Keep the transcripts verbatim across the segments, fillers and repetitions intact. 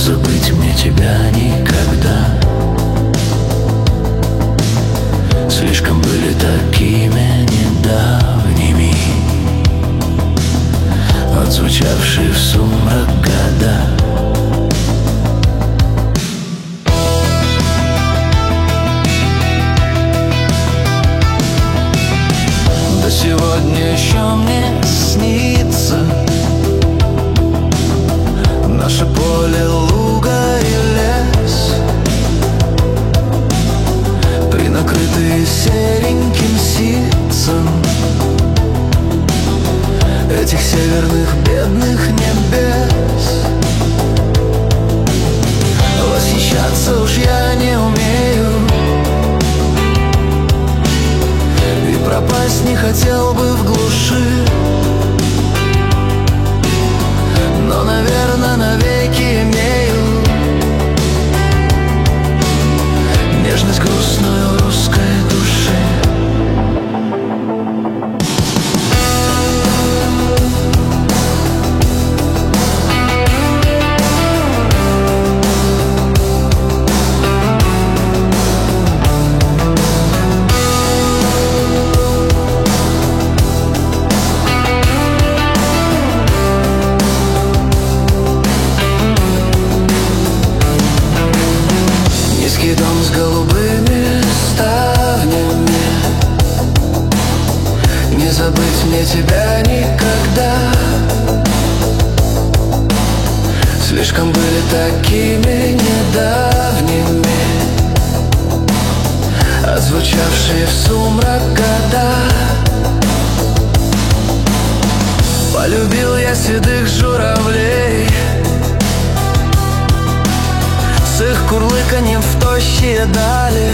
забыть мне тебя никогда. Слишком были такими недавними, отзвучавшие в сумрак года. До сегодня еще мне снится наше поле, луга и лес, принакрытые сереньким ситцем этих северных бедных небес. Восхищаться уж я не умею, и пропасть не хотел бы в глуши, но, наверное, навеки имею нежность грустную русской души. Дом с голубыми ставнями, не забыть мне тебя никогда. Слишком были такими недавними, отзвучавшие в сумрак года. Полюбил я седых журавлей с их курлыканьем в тощие дали,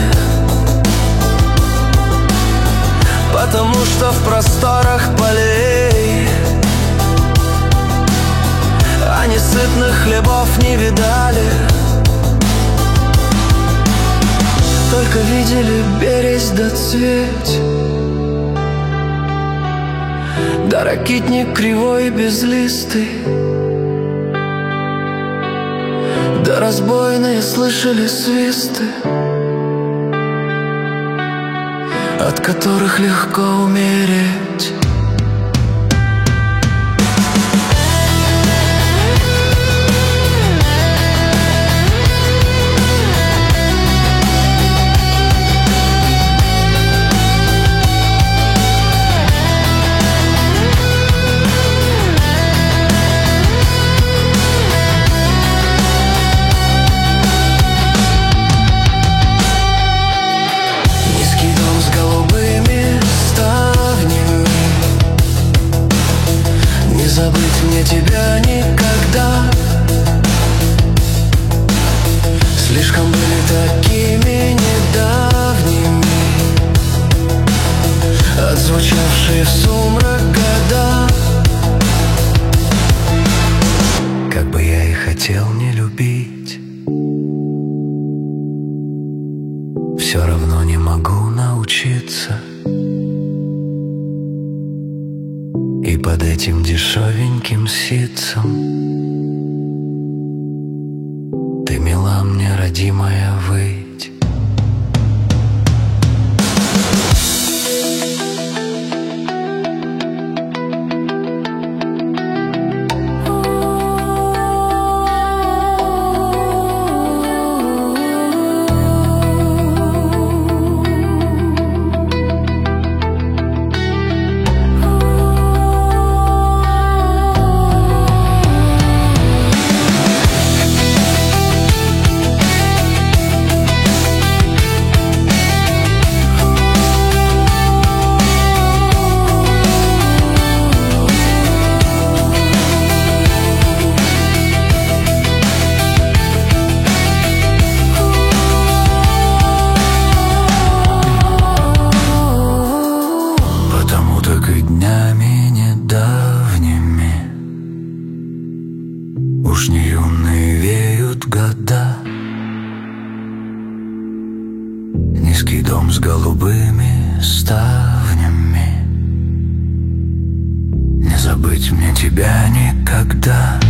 потому что в просторах полей они сытных хлебов не видали, только видели березь да цветь, да ракитник кривой безлистый, да разбойные слышали свисты, от которых легко умереть. Забыть мне тебя никогда. Слишком были такими недавними, отзвучавшие в сумрак года. Как бы я и хотел не любить, все равно не могу научиться. И под этим дешевеньким ситцем ты мила мне, родимая, выть. Уж не юные веют года. Низкий дом с голубыми ставнями, не забыть мне тебя никогда.